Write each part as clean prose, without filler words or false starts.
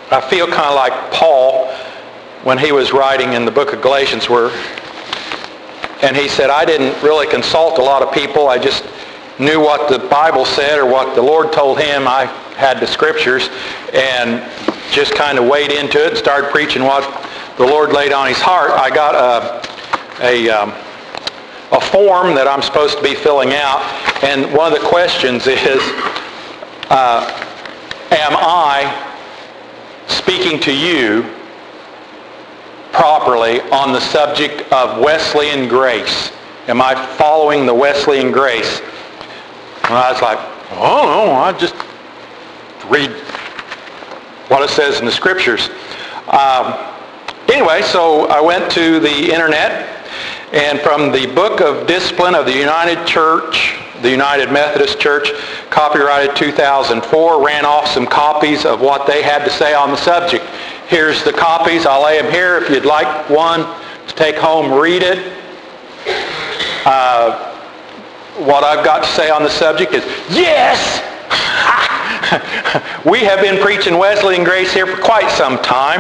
I feel kind of like Paul when he was writing in the book of Galatians, and he said, I didn't really consult a lot of people. I just knew what the Bible said or what the Lord told him. I had the scriptures and just kind of wade into it and started preaching what the Lord laid on his heart. I got a form that I'm supposed to be filling out, and one of the questions is, am I speaking to you properly on the subject of Wesleyan grace? Am I following the Wesleyan grace? And I was like, oh no, I just read what it says in the scriptures. Anyway, so I went to the internet, and from the Book of Discipline of the United Church, the United Methodist Church, copyrighted 2004, ran off some copies of what they had to say on the subject. Here's the copies. I'll lay them here. If you'd like one to take home, read it. What I've got to say on the subject is, yes! We have been preaching Wesleyan grace here for quite some time.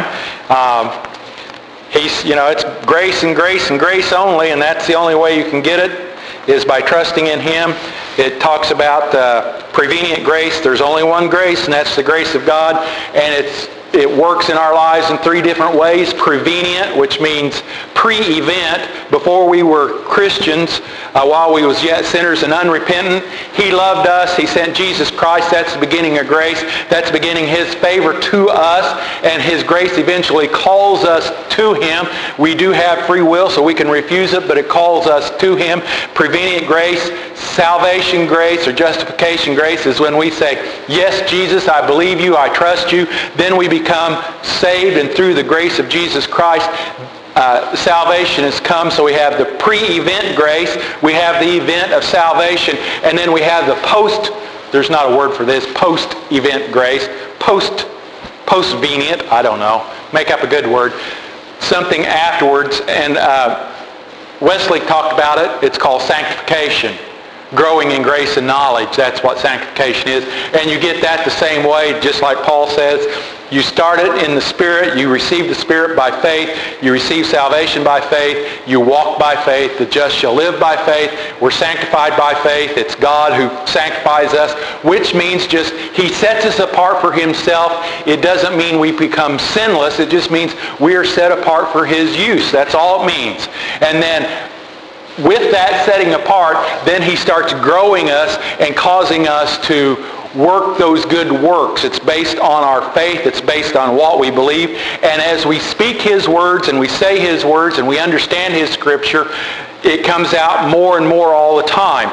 It's grace and grace and grace only, and that's the only way you can get it, is by trusting in Him. It talks about prevenient grace. There's only one grace, and that's the grace of God, and it works in our lives in three different ways. Prevenient, which means pre-event. Before we were Christians, while we was yet sinners and unrepentant, He loved us. He sent Jesus Christ. That's the beginning of grace. That's beginning His favor to us, and His grace eventually calls us to Him. We do have free will, so we can refuse it, but it calls us to Him. Prevenient grace. Salvation grace or justification grace is when we say, yes, Jesus, I believe you, I trust you. Then we become saved, and through the grace of Jesus Christ, salvation has come. So we have the pre-event grace, we have the event of salvation, and then we have the there's not a word for this, post-event grace, post-venient, I don't know, make up a good word, something afterwards. And Wesley talked about it. It's called sanctification. Growing in grace and knowledge. That's what sanctification is. And you get that the same way, just like Paul says. You start it in the Spirit. You receive the Spirit by faith. You receive salvation by faith. You walk by faith. The just shall live by faith. We're sanctified by faith. It's God who sanctifies us, which means just He sets us apart for Himself. It doesn't mean we become sinless. It just means we are set apart for His use. That's all it means. And then with that setting apart, then He starts growing us and causing us to work those good works. It's based on our faith. It's based on what we believe. And as we speak His words and we say His words and we understand His Scripture, it comes out more and more all the time.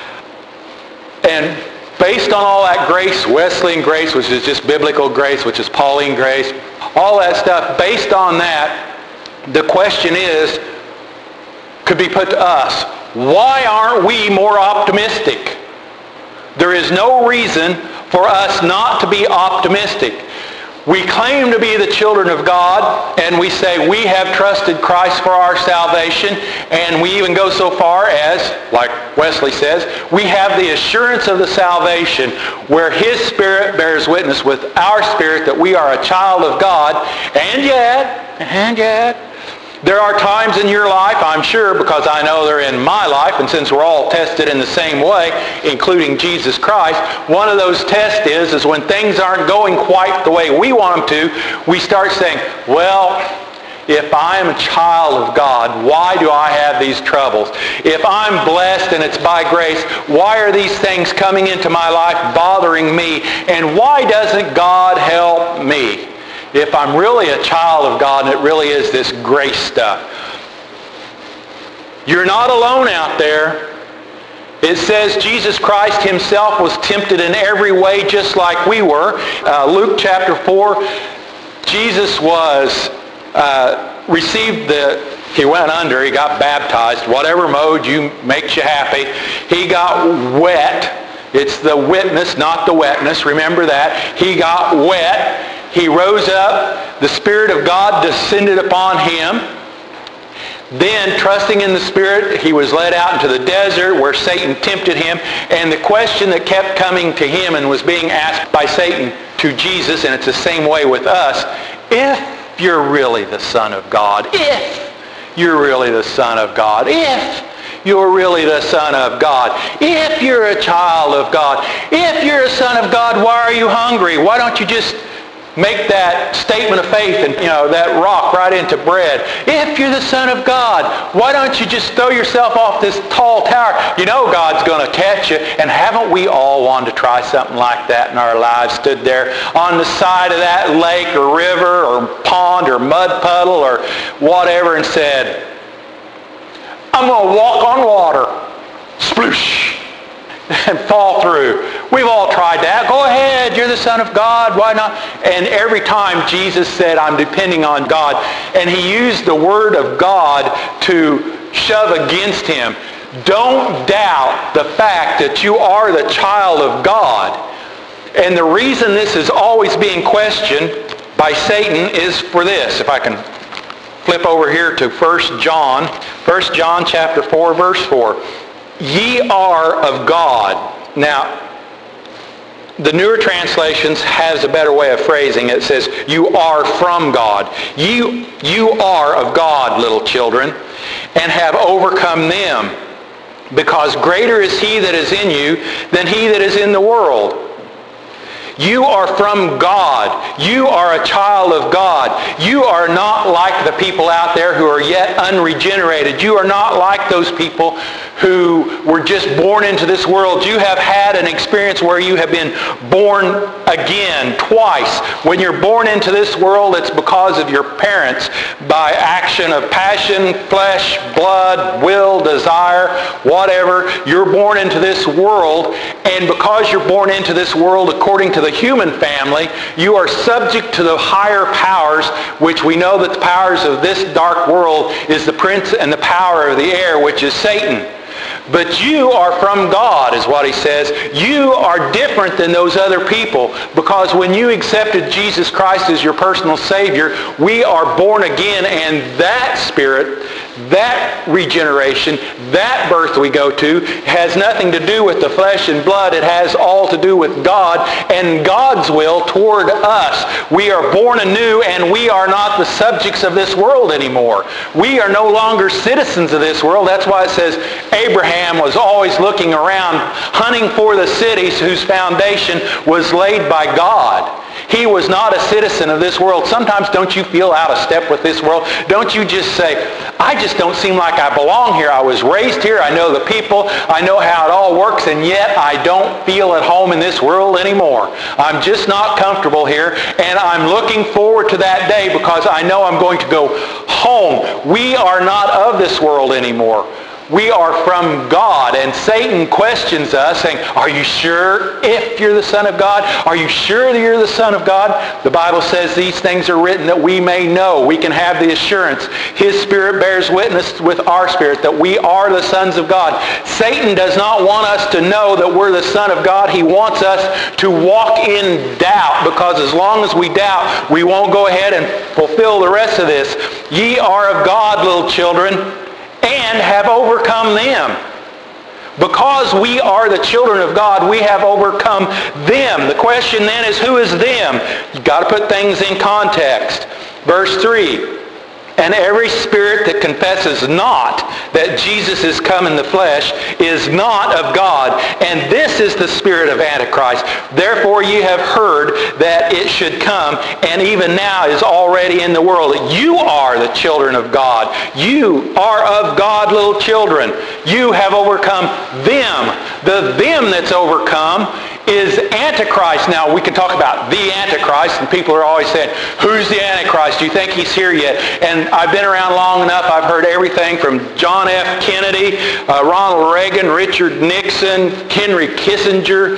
And based on all that grace, Wesleyan grace, which is just biblical grace, which is Pauline grace, all that stuff, based on that, the question could be put to us, why aren't we more optimistic? There is no reason for us not to be optimistic. We claim to be the children of God, and we say we have trusted Christ for our salvation, and we even go so far as, like Wesley says, we have the assurance of the salvation where His Spirit bears witness with our spirit that we are a child of God. And yet, there are times in your life, I'm sure, because I know they're in my life, and since we're all tested in the same way, including Jesus Christ, one of those tests is when things aren't going quite the way we want them to, we start saying, well, if I am a child of God, why do I have these troubles? If I'm blessed and it's by grace, why are these things coming into my life bothering me? And why doesn't God help me? If I'm really a child of God and it really is this grace stuff. You're not alone out there. It says Jesus Christ Himself was tempted in every way just like we were. Luke chapter 4, Jesus was he went under, He got baptized, whatever mode makes you happy. He got wet. It's the witness, not the wetness. Remember that. He got wet. He rose up. The Spirit of God descended upon Him. Then, trusting in the Spirit, He was led out into the desert where Satan tempted Him. And the question that kept coming to Him and was being asked by Satan, to Jesus, and it's the same way with us. If you're really the Son of God, if you're really the Son of God, if you're really the Son of God, if you're a child of God, if you're a son of God, why are you hungry? Why don't you just make that statement of faith and, that rock right into bread? If you're the Son of God, why don't you just throw yourself off this tall tower? You know God's going to catch you. And haven't we all wanted to try something like that in our lives? Stood there on the side of that lake or river or pond or mud puddle or whatever and said, I'm going to walk on water. Sploosh. And fall through. We've all tried that. Go ahead, you're the Son of God, why not? And every time Jesus said, I'm depending on God, and he used the Word of God to shove against him. Don't doubt the fact that you are the child of God. And the reason this is always being questioned by Satan is for this. If I can flip over here to 1 John. 1 John chapter 4, verse 4. Ye are of God. Now, the newer translations has a better way of phrasing it. It says, you are from God. You are of God, little children, and have overcome them, because greater is he that is in you than he that is in the world. You are from God. You are a child of God. You are not like the people out there who are yet unregenerated. You are not like those people who were just born into this world. You have had an experience where you have been born again twice. When you're born into this world, it's because of your parents by action of passion, flesh, blood, will, desire, whatever. You're born into this world, and because you're born into this world according to the human family, you are subject to the higher powers, which we know that the powers of this dark world is the prince and the power of the air, which is Satan. But you are from God, is what he says. You are different than those other people, because when you accepted Jesus Christ as your personal Savior, we are born again, and that Spirit, that regeneration, that birth we go to, has nothing to do with the flesh and blood. It has all to do with God and God's will toward us. We are born anew, and we are not the subjects of this world anymore. We are no longer citizens of this world. That's why it says Abraham was always looking around, hunting for the cities whose foundation was laid by God. He was not a citizen of this world. Sometimes don't you feel out of step with this world? Don't you just say, I just don't seem like I belong here. I was raised here. I know the people. I know how it all works, and yet I don't feel at home in this world anymore. I'm just not comfortable here, and I'm looking forward to that day because I know I'm going to go home. We are not of this world anymore. We are from God, and Satan questions us, saying, are you sure if you're the Son of God? Are you sure that you're the Son of God? The Bible says these things are written that we may know. We can have the assurance. His Spirit bears witness with our spirit that we are the sons of God. Satan does not want us to know that we're the Son of God. He wants us to walk in doubt, because as long as we doubt, we won't go ahead and fulfill the rest of this. Ye are of God, little children, and have overcome them. Because we are the children of God, we have overcome them. The question then is, who is them? You've got to put things in context. Verse 3. And every spirit that confesses not that Jesus is come in the flesh is not of God. And this is the spirit of Antichrist. Therefore ye have heard that it should come, and even now is already in the world. You are the children of God. You are of God, little children. You have overcome them. The them that's overcome is Antichrist. Now, we can talk about the Antichrist, and people are always saying, who's the Antichrist? Do you think he's here yet? And I've been around long enough. I've heard everything from John F. Kennedy, Ronald Reagan, Richard Nixon, Henry Kissinger.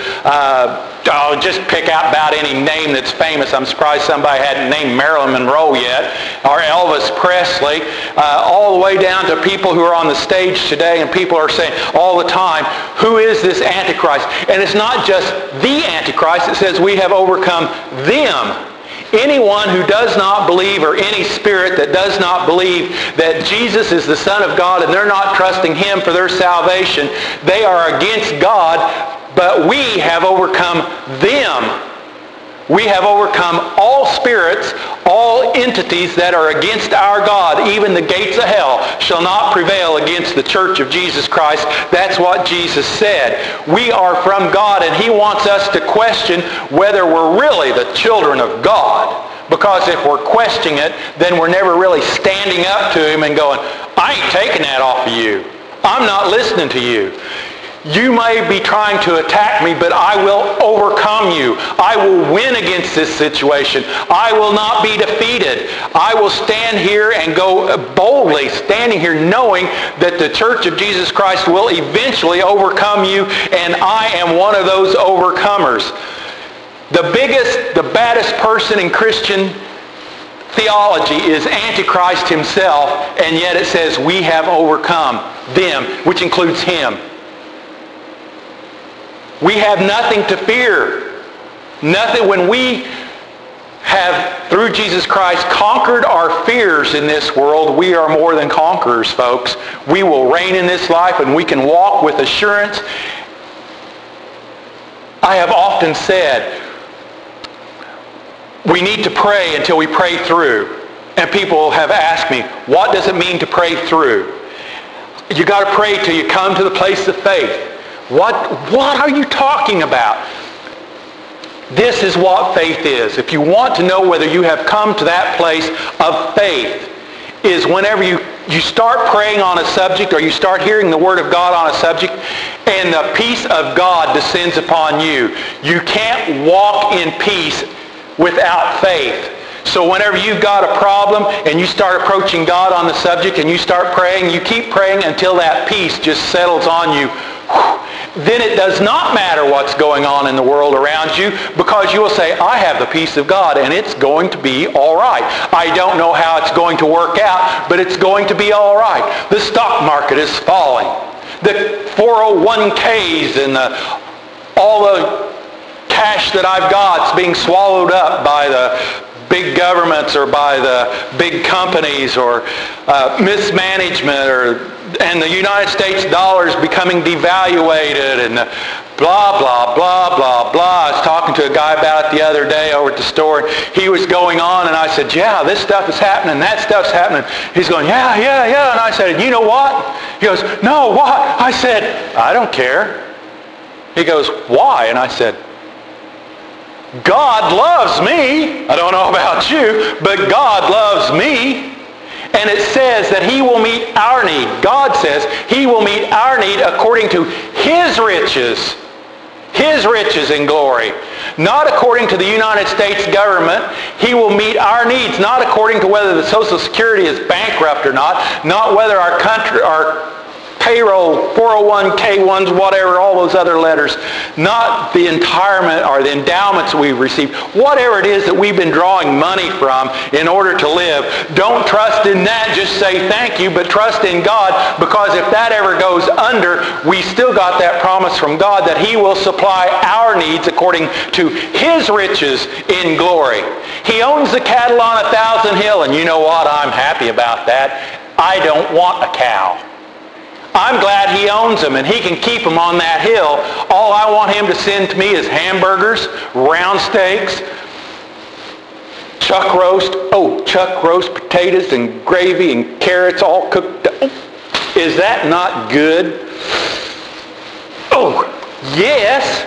Just pick out about any name that's famous. I'm surprised somebody hadn't named Marilyn Monroe yet, or Elvis Presley, all the way down to people who are on the stage today, and people are saying all the time, who is this Antichrist? And it's not just the Antichrist. It says we have overcome them. Anyone who does not believe, or any spirit that does not believe that Jesus is the Son of God and they're not trusting Him for their salvation, they are against God, but we have overcome them. We have overcome all spirits, all entities that are against our God. Even the gates of hell shall not prevail against the church of Jesus Christ. That's what Jesus said. We are from God, and he wants us to question whether we're really the children of God. Because if we're questioning it, then we're never really standing up to him and going, I ain't taking that off of you. I'm not listening to you. You may be trying to attack me, but I will overcome you. I will win against this situation. I will not be defeated. I will stand here and go boldly, standing here knowing that the church of Jesus Christ will eventually overcome you, and I am one of those overcomers. The biggest, the baddest person in Christian theology is Antichrist himself, and yet it says we have overcome them, which includes him. We have nothing to fear. Nothing. When we have, through Jesus Christ, conquered our fears in this world, we are more than conquerors, folks. We will reign in this life, and we can walk with assurance. I have often said, we need to pray until we pray through. And people have asked me, what does it mean to pray through? You got to pray till you come to the place of faith. What are you talking about? This is what faith is. If you want to know whether you have come to that place of faith, is whenever you start praying on a subject, or you start hearing the Word of God on a subject, and the peace of God descends upon you. You can't walk in peace without faith. So whenever you've got a problem and you start approaching God on the subject and you start praying, you keep praying until that peace just settles on you. Then it does not matter what's going on in the world around you, because you will say, I have the peace of God, and it's going to be all right. I don't know how it's going to work out, but it's going to be all right. The stock market is falling. The 401ks and all the cash that I've got is being swallowed up by the big governments or by the big companies, or mismanagement, and the United States dollar is becoming devaluated, and blah, blah, blah, blah, blah. I was talking to a guy about it the other day over at the store. He was going on, and I said, yeah, this stuff is happening, that stuff's happening. He's going, yeah. And I said, you know what? He goes, no, what? I said, I don't care. He goes, why? And I said, God loves me. I don't know about you, but God loves me. And it says that he will meet our need. God says he will meet our need according to his riches in glory. Not according to the United States government. He will meet our needs, not according to whether the Social Security is bankrupt or not whether our country, our payroll, 401k ones, whatever, all those other letters, not the retirement or the endowments we've received, whatever it is that we've been drawing money from in order to live. Don't trust in that, just say thank you, but trust in God, because if that ever goes under, we still got that promise from God that he will supply our needs according to his riches in glory. He owns the cattle on 1,000 hill, and you know what? I'm happy about that. I don't want a cow. I'm glad he owns them, and he can keep them on that hill. All I want him to send to me is hamburgers, round steaks, chuck roast potatoes and gravy and carrots all cooked. Is that not good? Oh, yes.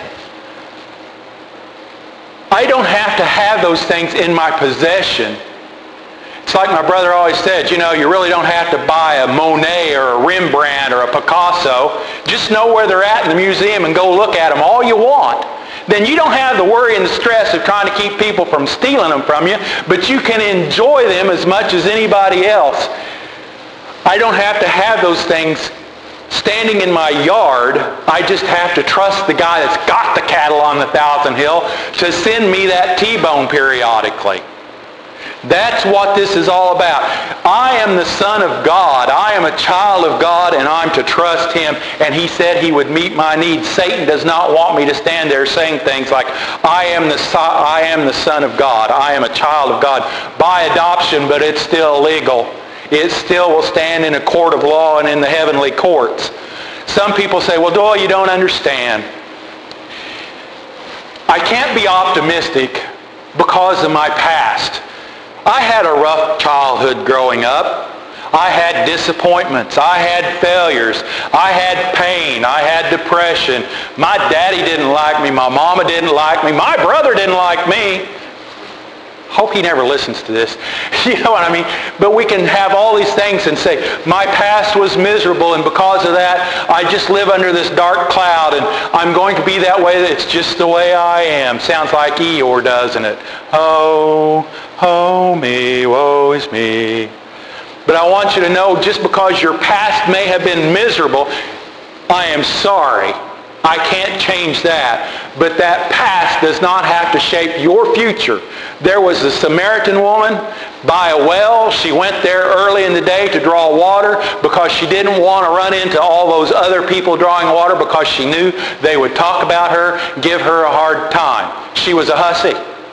I don't have to have those things in my possession. It's like my brother always said, you know, you really don't have to buy a Monet or a Rembrandt or a Picasso. Just know where they're at in the museum and go look at them all you want. Then you don't have the worry and the stress of trying to keep people from stealing them from you, but you can enjoy them as much as anybody else. I don't have to have those things standing in my yard. I just have to trust the guy that's got the cattle on the 1,000 hill to send me that T-bone periodically. That's what this is all about. I am the Son of God. I am a child of God, and I'm to trust him. And he said he would meet my needs. Satan does not want me to stand there saying things like, I am the Son of God. I am a child of God by adoption, but it's still illegal. It still will stand in a court of law and in the heavenly courts. Some people say, well, Doyle, you don't understand. I can't be optimistic because of my past. I had a rough childhood growing up. I had disappointments. I had failures. I had pain. I had depression. My daddy didn't like me. My mama didn't like me. My brother didn't like me. Hope he never listens to this. You know what I mean? But we can have all these things and say, my past was miserable, and because of that, I just live under this dark cloud, and I'm going to be that way. It's just the way I am. Sounds like Eeyore, doesn't it? Oh, oh me, woe is me. But I want you to know, just because your past may have been miserable, I am sorry. I can't change that. But that past does not have to shape your future. There was a Samaritan woman by a well. She went there early in the day to draw water because she didn't want to run into all those other people drawing water, because she knew they would talk about her, give her a hard time. She was a hussy.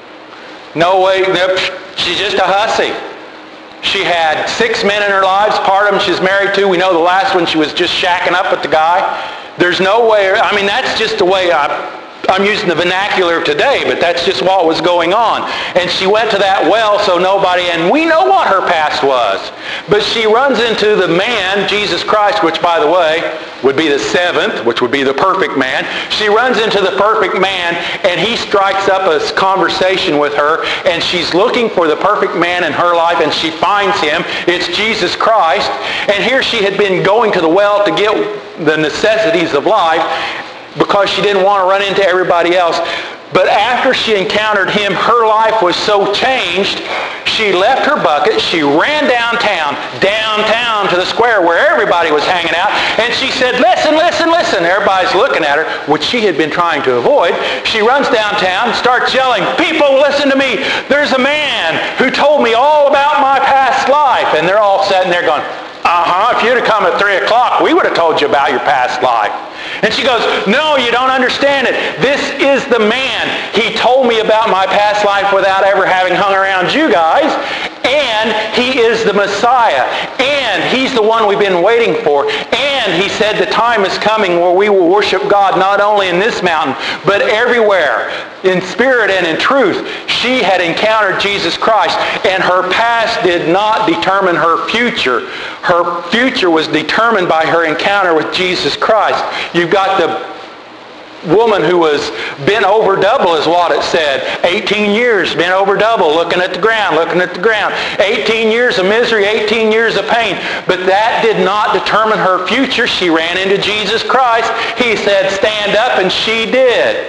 No way, she's just a hussy. She had 6 men in her lives. Part of them she's married to. We know the last one she was just shacking up with the guy. There's no way, I mean, that's just the way I'm using the vernacular of today, but that's just what was going on. And she went to that well so nobody, and we know what her past was. But she runs into the man, Jesus Christ, which, by the way, would be the seventh, which would be the perfect man. She runs into the perfect man, and he strikes up a conversation with her, and she's looking for the perfect man in her life, and she finds him. It's Jesus Christ. And here she had been going to the well to get the necessities of life, because she didn't want to run into everybody else. But after she encountered him, her life was so changed, she left her bucket, she ran downtown to the square where everybody was hanging out, and she said, listen, listen, listen. Everybody's looking at her, which she had been trying to avoid. She runs downtown, starts yelling, people, listen to me. There's a man who told me all about my past life. And they're all sitting there going, if you'd have come at 3 o'clock, we would have told you about your past life. And she goes, no, you don't understand it. This is the man. He told me about my past life without ever having hung around you guys. And he is the Messiah. And he's the one we've been waiting for. And he said the time is coming where we will worship God not only in this mountain, but everywhere, in spirit and in truth. She had encountered Jesus Christ, and her past did not determine her future. Her future was determined by her encounter with Jesus Christ. You've got the woman who was bent over double, is what it said. 18 years bent over double, looking at the ground, looking at the ground. 18 years of misery, 18 years of pain. But that did not determine her future. She ran into Jesus Christ. He said, stand up, and she did.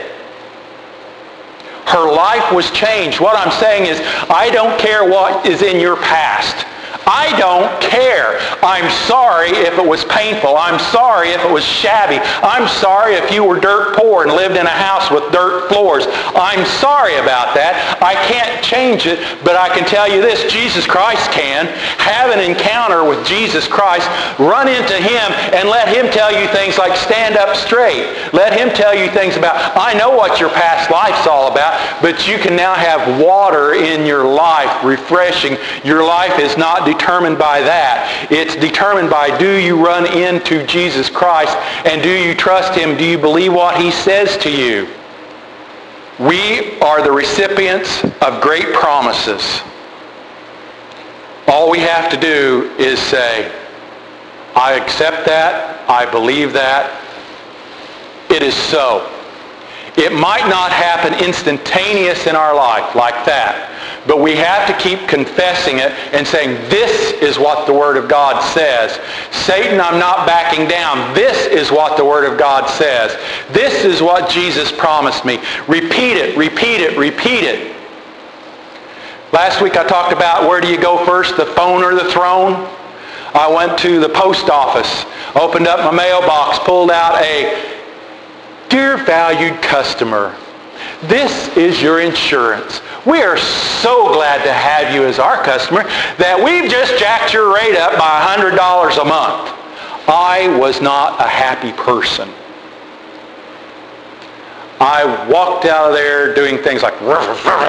Her life was changed. What I'm saying is, I don't care what is in your past. I don't care. I'm sorry if it was painful. I'm sorry if it was shabby. I'm sorry if you were dirt poor and lived in a house with dirt floors. I'm sorry about that. I can't change it, but I can tell you this, Jesus Christ can. Have an encounter with Jesus Christ. Run into him and let him tell you things like stand up straight. Let him tell you things about, I know what your past life's all about, but you can now have water in your life, refreshing. Your life is not determined by that. It's determined by, do you run into Jesus Christ, and do you trust him? Do you believe what he says to you? We are the recipients of great promises. All we have to do is say, I accept that, I believe that, it is so. It might not happen instantaneous in our life like that, but we have to keep confessing it and saying, this is what the Word of God says. Satan, I'm not backing down. This is what the Word of God says. This is what Jesus promised me. Repeat it, repeat it, repeat it. Last week I talked about, where do you go first, the phone or the throne? I went to the post office, opened up my mailbox, pulled out a, dear valued customer, this is your insurance. We are so glad to have you as our customer that we've just jacked your rate up by $100 a month. I was not a happy person. I walked out of there doing things like, I'm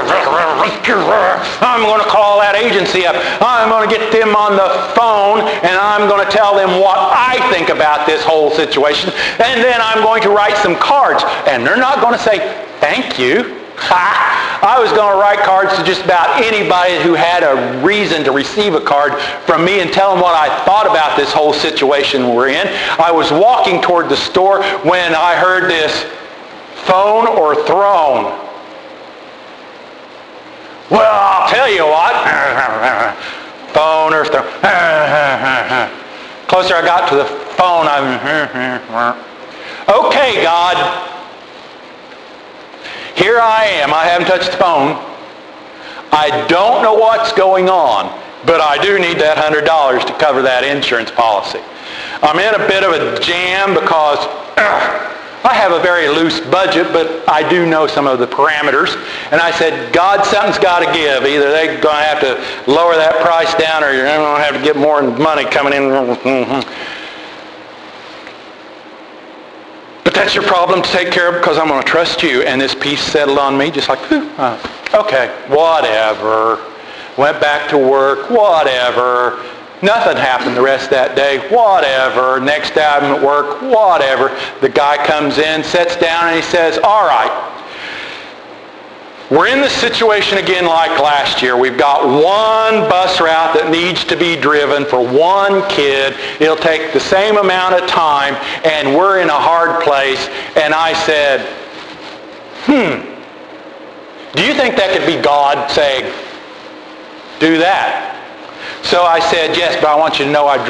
going to call that agency up. I'm going to get them on the phone, and I'm going to tell them what I think about this whole situation. And then I'm going to write some cards. And they're not going to say, thank you. I was going to write cards to just about anybody who had a reason to receive a card from me and tell them what I thought about this whole situation we're in. I was walking toward the store when I heard this, phone or throne. Well, I'll tell you what. Phone or throne. Closer I got to the phone, okay, God. Here I am. I haven't touched the phone. I don't know what's going on, but I do need that $100 to cover that insurance policy. I'm in a bit of a jam because I have a very loose budget, but I do know some of the parameters. And I said, God, something's got to give. Either they're going to have to lower that price down or you're going to have to get more money coming in. But that's your problem to take care of because I'm going to trust you. And this peace settled on me just like, okay, whatever. Went back to work, whatever. Nothing happened the rest of that day, whatever. Next day I'm at work, whatever. The guy comes in, sits down, and he says, all right, we're in this situation again like last year. We've got one bus route that needs to be driven for one kid. It'll take the same amount of time, and we're in a hard place. And I said, do you think that could be God saying, do that? So I said, yes, but I want you to know I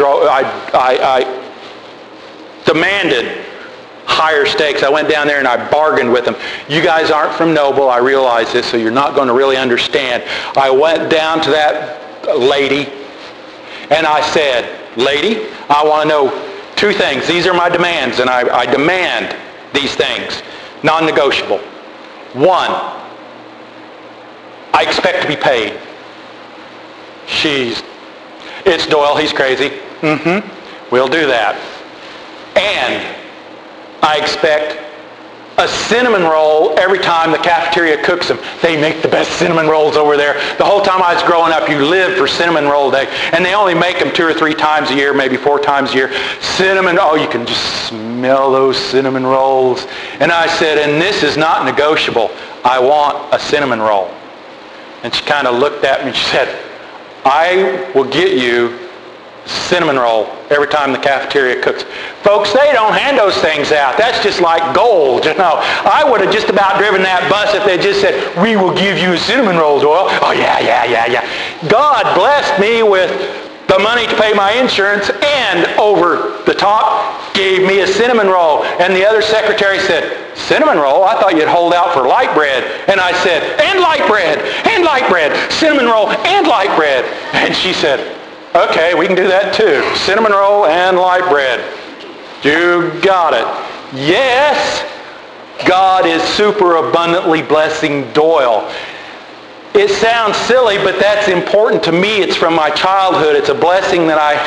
demanded higher stakes. I went down there and I bargained with them. You guys aren't from Noble. I realize this, so you're not going to really understand. I went down to that lady and I said, lady, I want to know two things. These are my demands, and I demand these things, non-negotiable. One, I expect to be paid. It's Doyle, he's crazy. We'll do that. And I expect a cinnamon roll every time the cafeteria cooks them. They make the best cinnamon rolls over there. The whole time I was growing up, you lived for cinnamon roll day. And they only make them 2 or 3 times a year, maybe 4 times a year. Cinnamon, you can just smell those cinnamon rolls. And I said, and this is not negotiable. I want a cinnamon roll. And she kind of looked at me and she said, I will get you cinnamon roll every time the cafeteria cooks. Folks, they don't hand those things out. That's just like gold, you know. I would have just about driven that bus if they just said, we will give you a cinnamon roll, Doyle. Oh, yeah. God blessed me with the money to pay my insurance, and over the top gave me a cinnamon roll. And the other secretary said, cinnamon roll? I thought you'd hold out for light bread. And I said, and light bread, cinnamon roll and light bread. And she said, okay, we can do that too. Cinnamon roll and light bread. You got it. Yes, God is super abundantly blessing Doyle. It sounds silly, but that's important to me. It's from my childhood. It's a blessing that I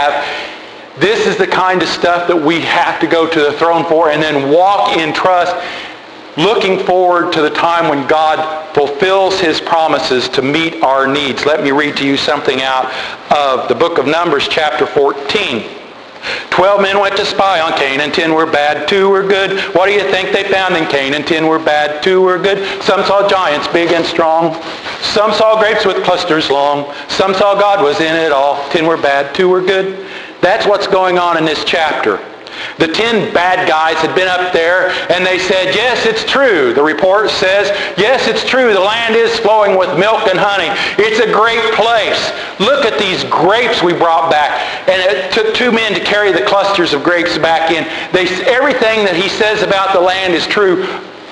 have. This is the kind of stuff that we have to go to the throne for and then walk in trust, looking forward to the time when God fulfills His promises to meet our needs. Let me read to you something out of the book of Numbers, chapter 14. 12 men went to spy on Canaan. 10 were bad, 2 were good. What do you think they found in Canaan? 10 were bad, 2 were good. Some saw giants big and strong. Some saw grapes with clusters long. Some saw God was in it all. 10 were bad, 2 were good. That's what's going on in this chapter. The 10 bad guys had been up there and they said, yes, it's true. The report says, yes, it's true. The land is flowing with milk and honey. It's a great place. Look at these grapes we brought back. And it took 2 men to carry the clusters of grapes back in. Everything that he says about the land is true.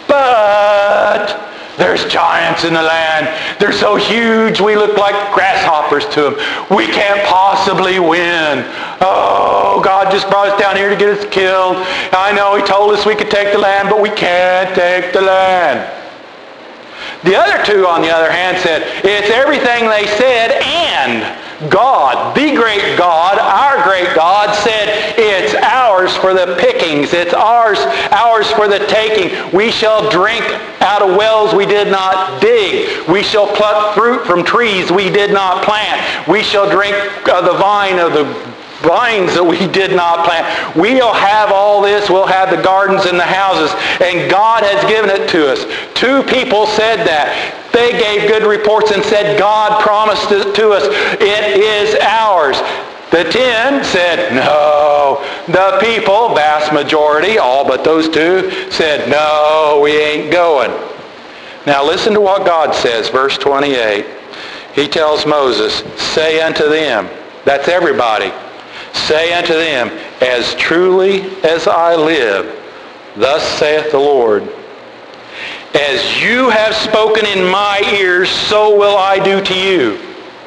But there's giants in the land. They're so huge we look like grasshoppers to them. We can't possibly win. Oh, God just brought us down here to get us killed. I know He told us we could take the land, but we can't take the land. The other 2, on the other hand, said, it's everything they said, and God, the great God, our great God, said, it's ours for the pickings. It's ours for the taking. We shall drink out of wells we did not dig. We shall pluck fruit from trees we did not plant. We shall drink of the vine of the vines that we did not plant. We'll have all this. We'll have the gardens and the houses. And God has given it to us. 2 people said that. They gave good reports and said, God promised it to us. It is ours. The 10 said, no. The people, vast majority, all but those 2, said, no, we ain't going. Now listen to what God says, verse 28. He tells Moses, say unto them, that's everybody, say unto them, as truly as I live, thus saith the Lord, as you have spoken in my ears, so will I do to you.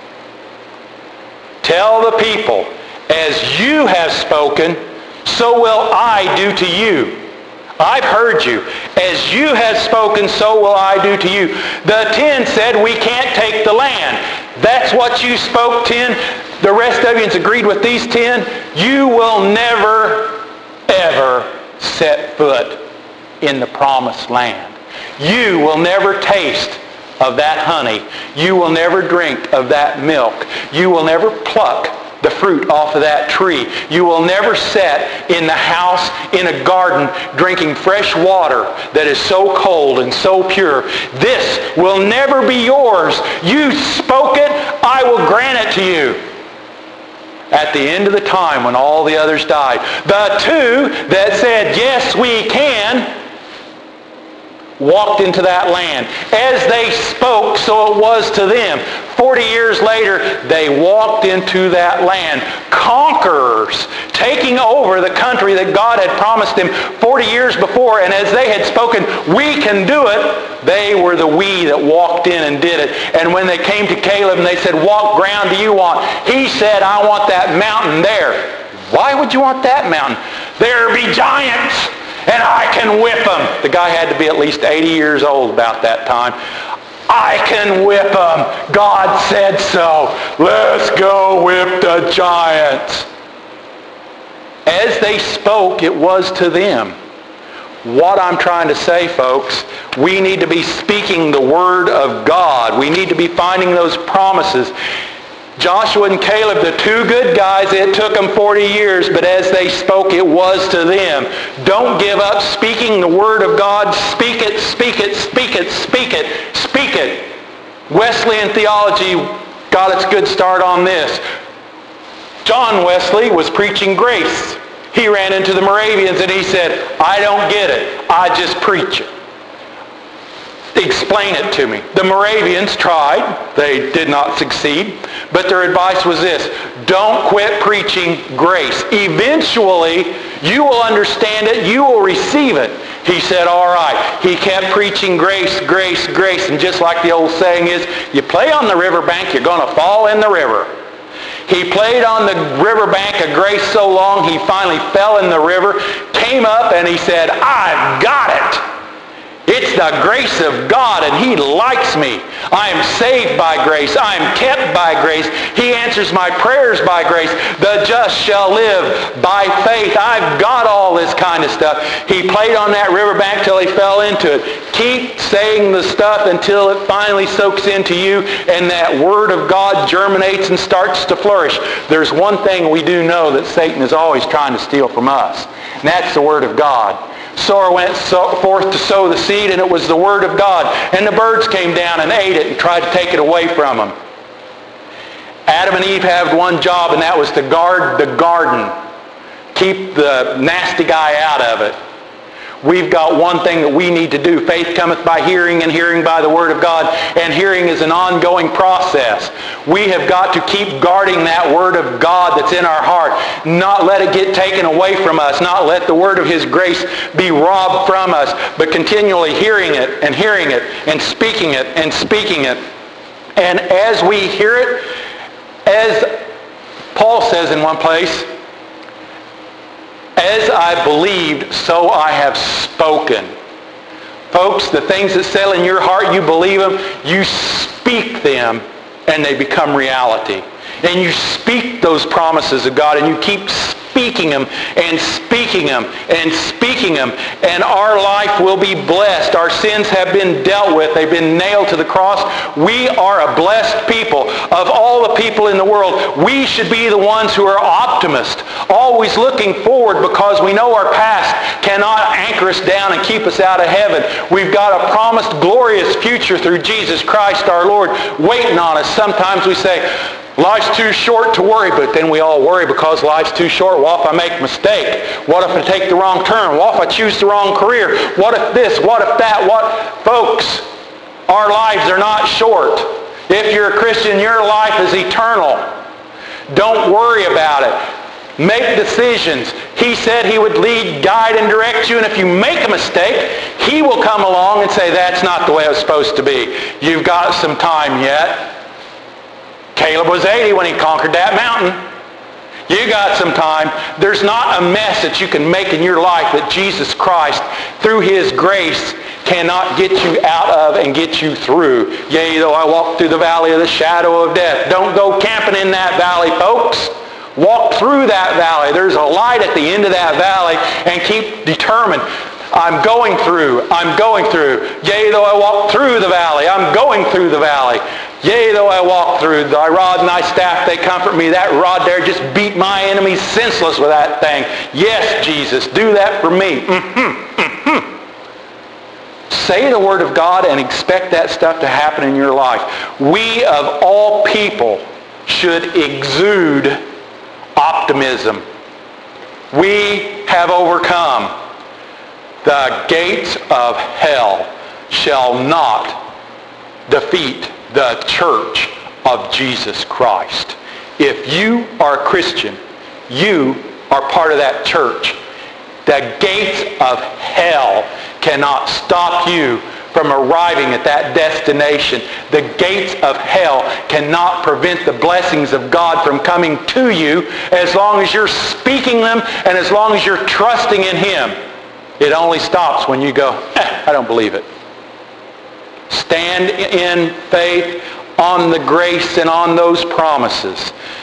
Tell the people, as you have spoken, so will I do to you. I've heard you. As you have spoken, so will I do to you. The 10 said, we can't take the land. That's what you spoke, 10. The rest of you agreed with these 10. You will never, ever set foot in the promised land. You will never taste of that honey. You will never drink of that milk. You will never pluck the fruit off of that tree. You will never sit in the house in a garden drinking fresh water that is so cold and so pure. This will never be yours. You spoke it, I will grant it to you. At the end of the time when all the others died, the 2 that said, yes, we can, walked into that land. As they spoke, so it was to them. 40 years later, they walked into that land. Conquerors, taking over the country that God had promised them 40 years before. And as they had spoken, we can do it, they were the we that walked in and did it. And when they came to Caleb and they said, what ground do you want? He said, I want that mountain there. Why would you want that mountain? There be giants, and I can whip them. The guy had to be at least 80 years old about that time. I can whip them. God said so. Let's go whip the giants. As they spoke, it was to them. What I'm trying to say, folks, we need to be speaking the Word of God. We need to be finding those promises. Joshua and Caleb, the 2 good guys, it took them 40 years, but as they spoke, it was to them. Don't give up speaking the Word of God. Speak it, speak it, speak it, speak it, speak it. Wesleyan theology got its good start on this. John Wesley was preaching grace. He ran into the Moravians and he said, I don't get it. I just preach it. Explain it to me. The Moravians tried. They did not succeed. But their advice was this: don't quit preaching grace. Eventually, you will understand it. You will receive it. He said, all right. He kept preaching grace, grace, grace. And just like the old saying is, you play on the riverbank, you're going to fall in the river. He played on the riverbank of grace so long, he finally fell in the river, came up, and he said, I've got it. It's the grace of God, and He likes me. I am saved by grace. I am kept by grace. He answers my prayers by grace. The just shall live by faith. I've got all this kind of stuff. He played on that riverbank till he fell into it. Keep saying the stuff until it finally soaks into you, and that Word of God germinates and starts to flourish. There's one thing we do know that Satan is always trying to steal from us, and that's the Word of God. Sower went forth to sow the seed, and it was the Word of God. And the birds came down and ate it and tried to take it away from them. Adam and Eve had one job, and that was to guard the garden. Keep the nasty guy out of it. We've got one thing that we need to do. Faith cometh by hearing, and hearing by the Word of God. And hearing is an ongoing process. We have got to keep guarding that Word of God that's in our heart. Not let it get taken away from us. Not let the Word of His grace be robbed from us. But continually hearing it, and speaking it, and speaking it. And as we hear it, as Paul says in one place, as I believed, so I have spoken. Folks, the things that settle in your heart, you believe them, you speak them, and they become reality. and you speak those promises of God, and you keep speaking them and speaking them and speaking them, and our life will be blessed. Our sins have been dealt with. They've been nailed to the cross. We are a blessed people. Of all the people in the world, we should be the ones who are optimists, always looking forward, because we know our past cannot anchor us down and keep us out of heaven. We've got a promised glorious future through Jesus Christ our Lord waiting on us. Sometimes we say, life's too short to worry, but then we all worry because life's too short. What if I make a mistake? What if I take the wrong turn? What if I choose the wrong career? What if this? What if that? Folks, our lives are not short. If you're a Christian, your life is eternal. Don't worry about it. Make decisions. He said He would lead, guide, and direct you, and if you make a mistake, He will come along and say, that's not the way it was supposed to be. You've got some time yet. Caleb was 80 when he conquered that mountain. You got some time. There's not a mess that you can make in your life that Jesus Christ, through His grace, cannot get you out of and get you through. Yea, though I walk through the valley of the shadow of death. Don't go camping in that valley, folks. Walk through that valley. There's a light at the end of that valley, and keep determined. I'm going through. I'm going through. Yea, though I walk through the valley. I'm going through the valley. Yea, though I walk through, thy rod and thy staff, they comfort me. That rod there just beat my enemies senseless with that thing. Yes, Jesus, do that for me. Say the Word of God and expect that stuff to happen in your life. We, of all people, should exude optimism. We have overcome. The gates of hell shall not defeat the church of Jesus Christ. If you are a Christian, you are part of that church. The gates of hell cannot stop you from arriving at that destination. The gates of hell cannot prevent the blessings of God from coming to you as long as you're speaking them and as long as you're trusting in Him. It only stops when you go, I don't believe it. Stand in faith on the grace and on those promises.